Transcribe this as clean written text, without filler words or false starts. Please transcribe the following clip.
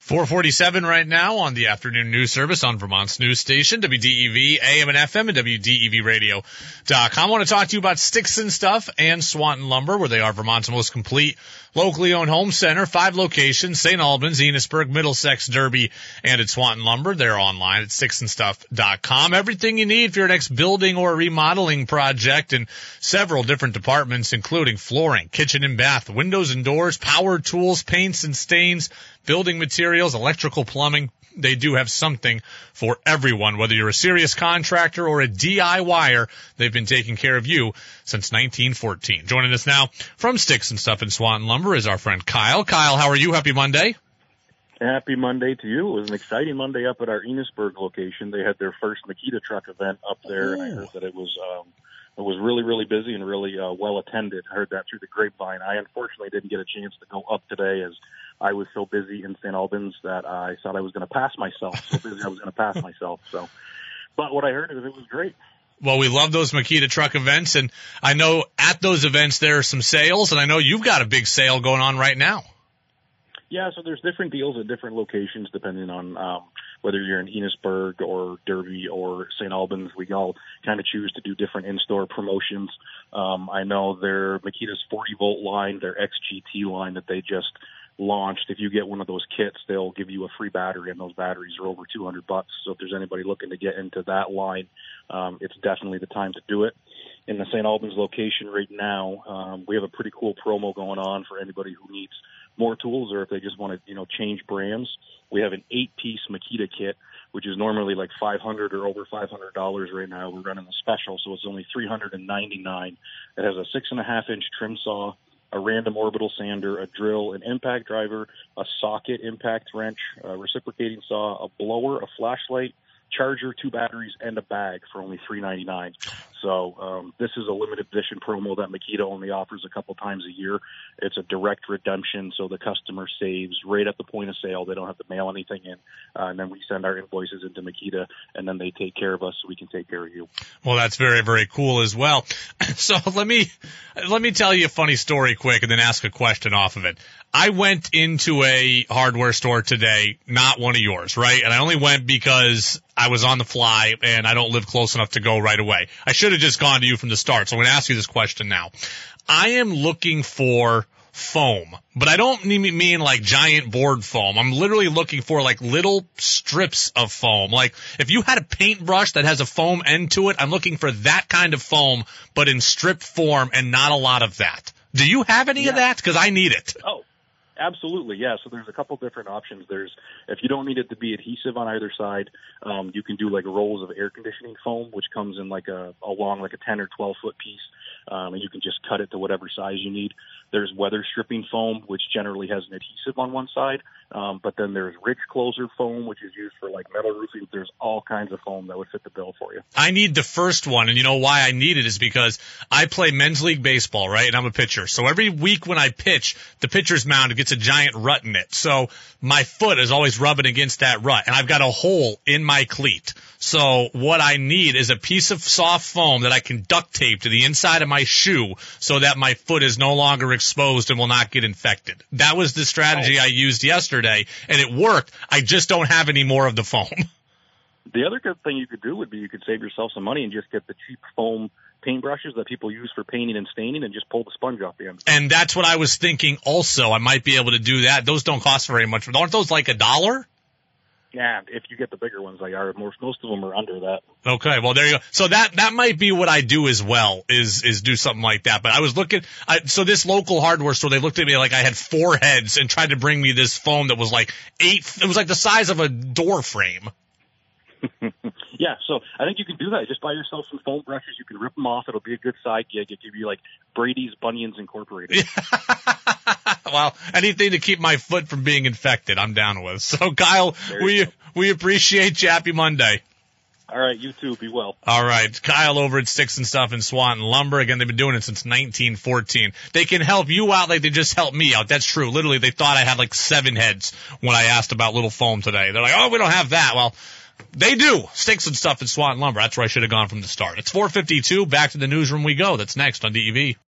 4:47 right now on the afternoon news service on Vermont's news station, WDEV, AM and FM, and WDEVradio.com. I want to talk to you about Sticks and Stuff and Swanton Lumber, where they are Vermont's most complete locally owned home center. 5 locations: St. Albans, Enosburg, Middlesex, Derby, and at Swanton Lumber. They're online at sticksandstuff.com. Everything you need for your next building or remodeling project in several different departments, including flooring, kitchen and bath, windows and doors, power tools, paints and stains, building materials, electrical, plumbing. They do have something for everyone. Whether you're a serious contractor or a DIYer, they've been taking care of you since 1914. Joining us now from Sticks and Stuff in Swanton Lumber is our friend Kyle. Kyle, how are you? Happy Monday. Happy Monday to you. It was an exciting Monday up at our Enosburg location. They had their first Makita truck event up there, and I heard that it was really, really busy and really well attended. I heard that through the grapevine. I unfortunately didn't get a chance to go up today as I was so busy in St. Albans that I thought I was going to pass myself. So busy I was going to pass myself. So, but what I heard is it was great. Well, we love those Makita truck events, and I know at those events there are some sales, and I know you've got a big sale going on right now. Yeah, so there's different deals at different locations depending on whether you're in Enosburg or Derby or St. Albans. We all kind of choose to do different in-store promotions. I know their Makita's 40-volt line, their XGT line that they just launched. If you get one of those kits, they'll give you a free battery, and those batteries are over $200. So if there's anybody looking to get into that line, it's definitely the time to do it. In the St. Albans location right now, we have a pretty cool promo going on for anybody who needs more tools or if they just want to, change brands. We have an 8-piece Makita kit, which is normally like $500 or over $500 right now. We're running a special, so it's only $399. It has a 6.5-inch trim saw, a random orbital sander, a drill, an impact driver, a socket impact wrench, a reciprocating saw, a blower, a flashlight, charger, 2 batteries, and a bag for only $399. So this is a limited edition promo that Makita only offers a couple times a year. It's a direct redemption, so the customer saves right at the point of sale. They don't have to mail anything in, and then we send our invoices into Makita, and then they take care of us so we can take care of you. Well, that's very, very cool as well. So let me tell you a funny story quick and then ask a question off of it. I went into a hardware store today, not one of yours, right? And I only went because I was on the fly and I don't live close enough to go right away. I should have just gone to you from the start. So I'm going to ask you this question now. I am looking for foam, but I don't mean like giant board foam. I'm literally looking for like little strips of foam. Like if you had a paintbrush that has a foam end to it, I'm looking for that kind of foam, but in strip form and not a lot of that. Do you have any of that? Because I need it. Oh. Absolutely, yeah. So there's a couple different options. If you don't need it to be adhesive on either side, you can do like rolls of air conditioning foam, which comes in like a 10 or 12 foot piece, and you can just cut it to whatever size you need. There's weather stripping foam, which generally has an adhesive on one side, but then there's ridge closer foam, which is used for like metal roofing. There's all kinds of foam that would fit the bill for you. I need the first one, and you know why I need it is because I play men's league baseball, right? And I'm a pitcher. So every week when I pitch, the pitcher's mound gets a giant rut in it. So my foot is always rubbing against that rut, and I've got a hole in my cleat. So what I need is a piece of soft foam that I can duct tape to the inside of my shoe so that my foot is no longer exposed and will not get infected. That was the strategy I used yesterday, and it worked. I just don't have any more of the foam. The other good thing you could do would be you could save yourself some money and just get the cheap foam paintbrushes that people use for painting and staining and just pull the sponge off the end. And that's what I was thinking also. I might be able to do that. Those don't cost very much. Aren't those like $1? Yeah, if you get the bigger ones, they are. Most of them are under that. Okay, well, there you go. So that might be what I do as well, is do something like that. But I was looking, so this local hardware store, they looked at me like I had 4 heads and tried to bring me this foam that was like it was like the size of a door frame. Yeah, so I think you can do that. Just buy yourself some foam brushes. You can rip them off. It'll be a good side gig. It'll give you like Brady's Bunions Incorporated. Well, anything to keep my foot from being infected, I'm down with. So, Kyle, we appreciate you. Happy Monday. All right, you too. Be well. All right, Kyle over at Sticks and Stuff in Swanton Lumber. Again, they've been doing it since 1914. They can help you out like they just helped me out. That's true. Literally, they thought I had like 7 heads when I asked about little foam today. They're like, oh, we don't have that. Well, they do. Sticks and Stuff in Swanton Lumber. That's where I should have gone from the start. It's 4:52. Back to the newsroom we go. That's next on DEV.